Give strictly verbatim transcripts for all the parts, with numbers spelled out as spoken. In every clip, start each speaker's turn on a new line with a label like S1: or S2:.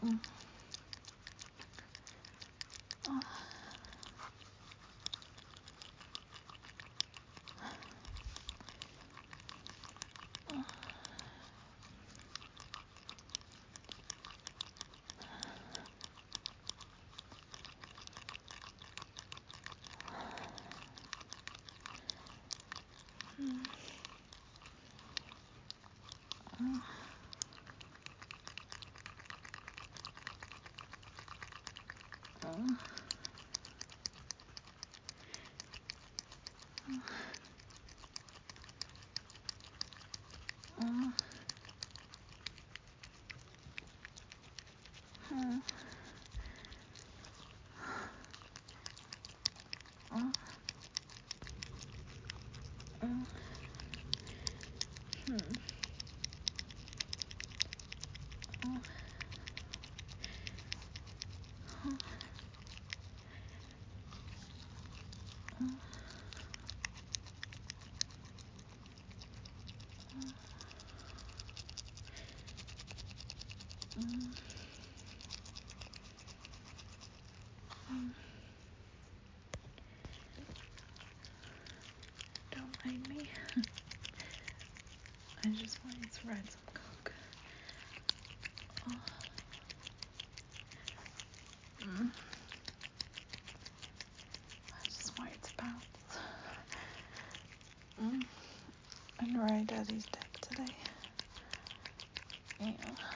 S1: Mm. Oh. Oh. Mm. Oh. Oh. Oh. Oh. Oh. Oh. Hmm. Oh. Oh. Oh. Mm. Mm. Don't mind me. I just wanted to ride some coke. Oh. Mm. I just wanted to bounce. Mm. And ride Daddy's deck today. Yeah.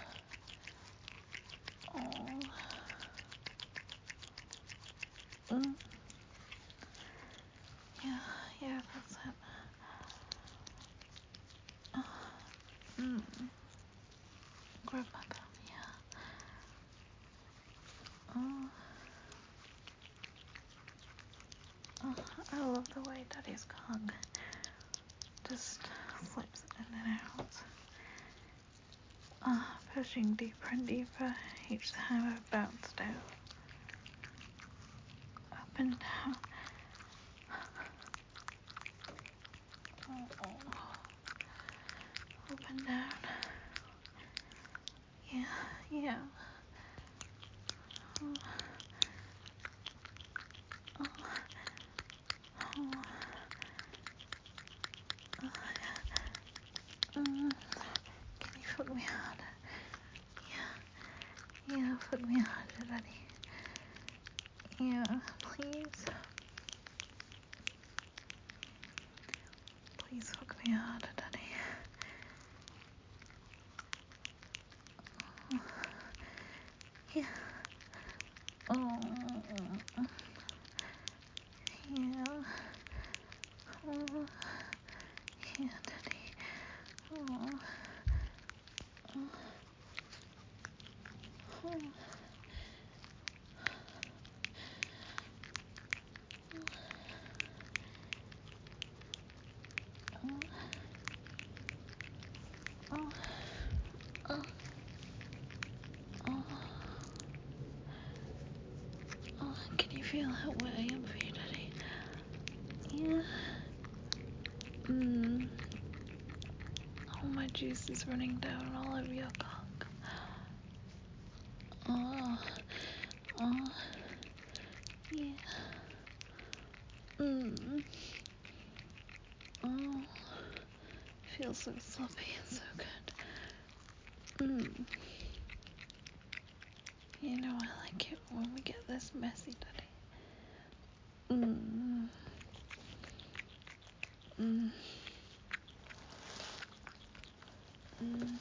S1: Oh. Mm. Yeah, yeah, that's it. Oh. Mm. Grab my bum, yeah. Oh. Oh. I love the way Daddy's Kong just slips in and out. Oh, pushing deeper and deeper each time I've bounced out. Up and down. Oh, oh. Up and down. Yeah, yeah. Oh, oh, oh, oh, yeah. Mm. Can you put me harder? Yeah, yeah, put me harder, Daddy. Yeah, please. Please hook me harder, Daddy. Oh, yeah. Oh, yeah. Oh, yeah, Daddy. Oh, oh, oh. Oh, oh, oh, oh, can you feel how wet I am for you, Daddy? Yeah. Mmm. All my juice is running down all over your cock. Oh, oh, yeah. Mmm. Oh, feels so sloppy and so good. Mmm. You know I like it when we get this messy, Daddy. Mmm. Mmm. Mmm.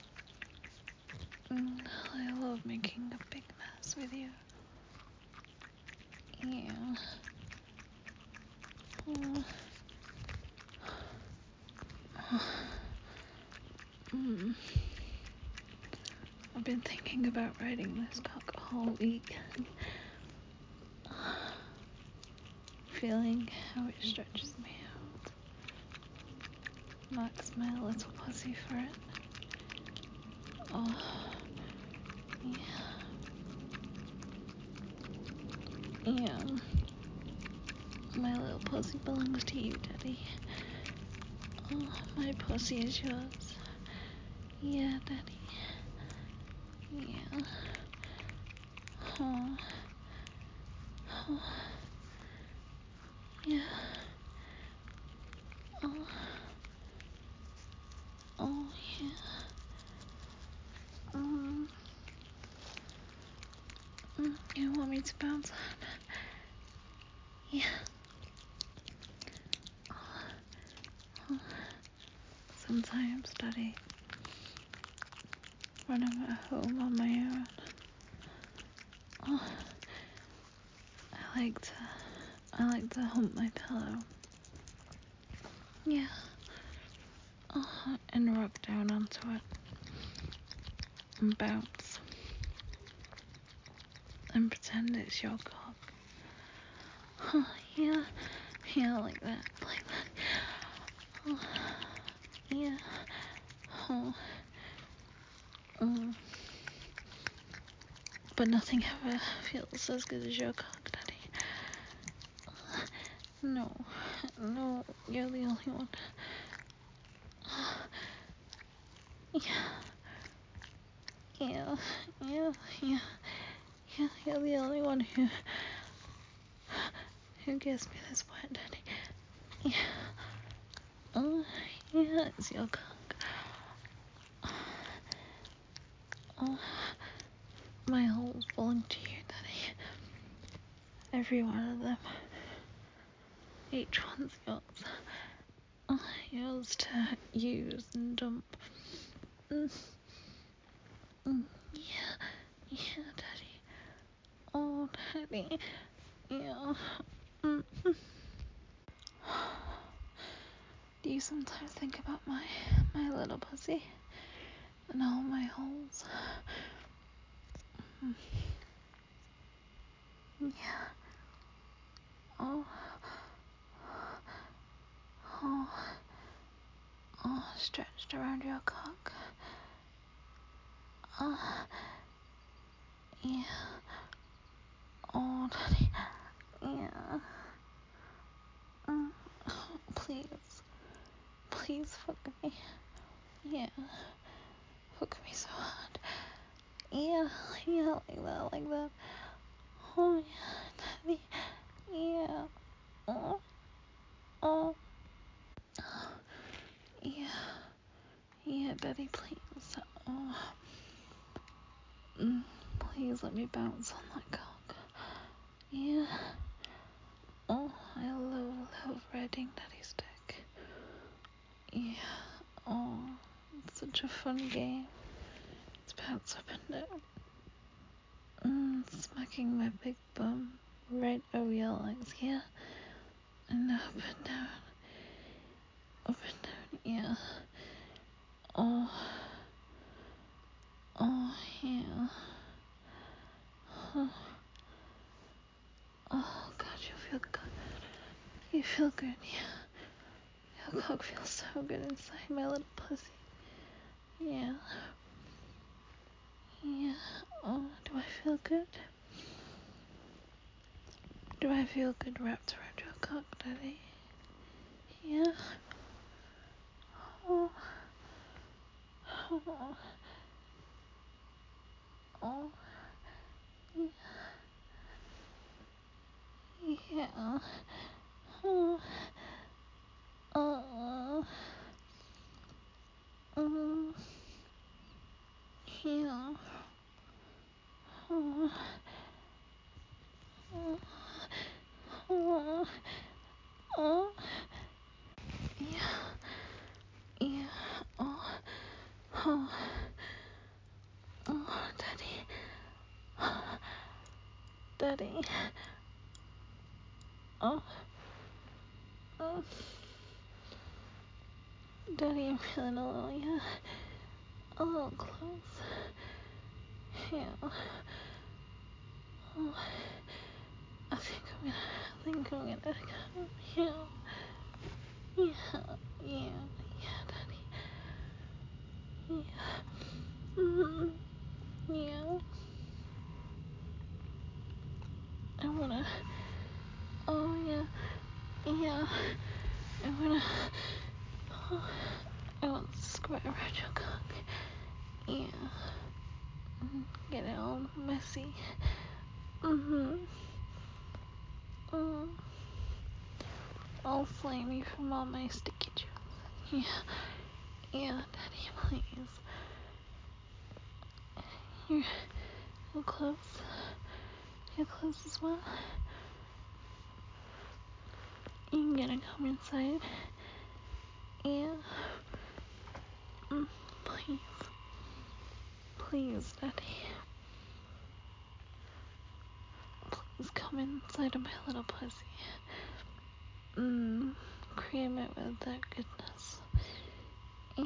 S1: Mm. I love making a big mess with you. Yeah. Oh. Mm. I've been thinking about writing this cock all week. Feeling how it stretches me out. Marks my little pussy for it. Oh. Yeah. Yeah. My little pussy belongs to you, Daddy. Oh, my pussy is yours. Yeah, Daddy. Yeah. Oh, oh, yeah. Oh, oh, yeah. Mm, mm, you want me to bounce on? Yeah. Oh, oh. Sometimes, Daddy, when I'm at home on my own, oh, I like to, I like to hump my pillow. Yeah. Oh, and rock down onto it and bounce and pretend it's your cock. Oh, yeah, yeah, like that, like that. Oh, yeah. Oh. Mm. But nothing ever feels as good as your cock, Daddy. No, no, you're the only one. Yeah, yeah, yeah, yeah, yeah, you're the only one who, who gives me this wet, Daddy. Yeah, oh, yeah, it's your cock. Oh, my holes belong to you, Daddy. Every one of them. Each one's yours. Oh, yours to use and dump. Mm. Mm. Yeah, yeah, Daddy. Oh, Daddy. Yeah. Mm. Do you sometimes think about my my little pussy and all my holes? Mm. Yeah. Oh. Oh. Oh, stretched around your cock. Oh. Yeah. Oh, Daddy. Yeah. Mm. Oh, please. Please fuck me. Yeah. Fuck me so hard. Yeah. Yeah, like that, like that. Oh, yeah, Daddy. Yeah. Oh. Oh. Yeah. Yeah, Daddy, please. Oh. Mm. Please let me bounce on that cock. Yeah. Oh, I love, love riding Daddy's dick. Yeah. Oh, it's such a fun game. It's bounce up and down. Mm, smacking my big bum right over your legs, yeah. And up and down. Up and down, yeah. Oh. Oh, yeah. Oh. Oh, God, you feel good. You feel good, yeah. Your cock feels so good inside my little pussy. Yeah. Yeah. Oh, do I feel good? Do I feel good wrapped around your cock, Daddy? Yeah. Oh. Oh. Oh. Yeah. Yeah. Oh. Oh. Oh. Yeah. Oh. Oh. Oh. Oh. Yeah. Yeah. Oh. Oh. Oh, Daddy. Daddy. Oh. Oh. Daddy, I'm feeling a little, yeah. A little close. Yeah. Oh. I think I'm gonna, I think I'm gonna come. Yeah. Yeah. Yeah. Yeah, Daddy. Yeah. Mm. Yeah. I wanna. Oh, yeah. Yeah. I wanna. Oh, I want to squirt around your cock. Yeah. Mm, get it all messy. Mm-hmm. Mm. I'll flame you from all my sticky juice. Yeah. Yeah, Daddy, please. You're, you're close. You're close as well. You're gonna come inside. Yeah. Mm, please. Please, Daddy. Please come inside of my little pussy. Mmm. Cream it with that goodness. Yeah.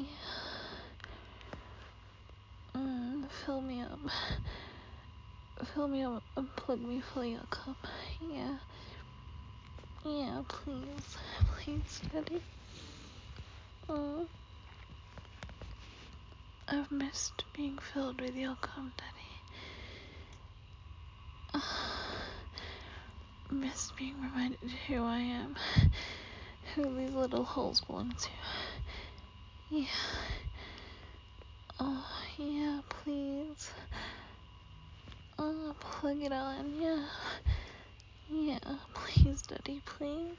S1: Mmm. Fill me up. Fill me up and plug me fully up. Yeah. Yeah, please. Please, Daddy. Oh. I've missed being filled with your cum, Daddy. Missed being reminded who I am. Who these little holes belong to. Yeah. Oh, yeah, please. Oh, plug it on, yeah. Yeah, please, Daddy, please.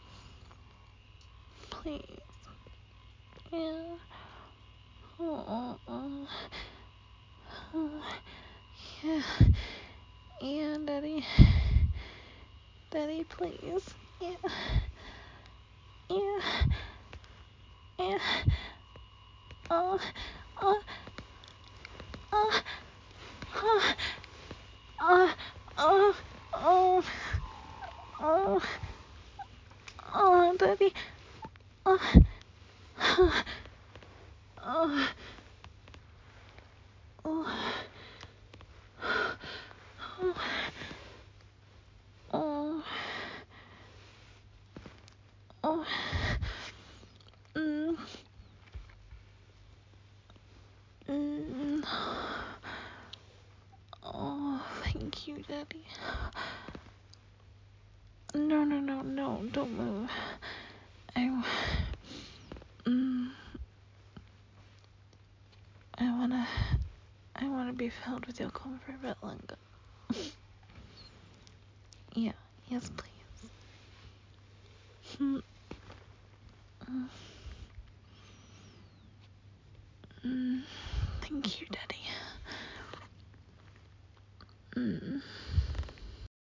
S1: Please. Yeah. Oh, oh, oh. Oh. Yeah. Yeah, Daddy. Daddy, please. Yeah. Yeah. Yeah. Oh. Oh. Oh. Oh. Oh. Oh. Oh. Oh. Oh, Daddy. Oh. Oh. Oh. Oh. Oh. Oh. Mm. Mm. Oh, thank you, Daddy. No, no, no, no, don't move. I, mm, I wanna, I wanna be filled with your comfort a bit longer. Yeah, yes, please. Mm. Mm. Mm. Thank you, Daddy. Mm.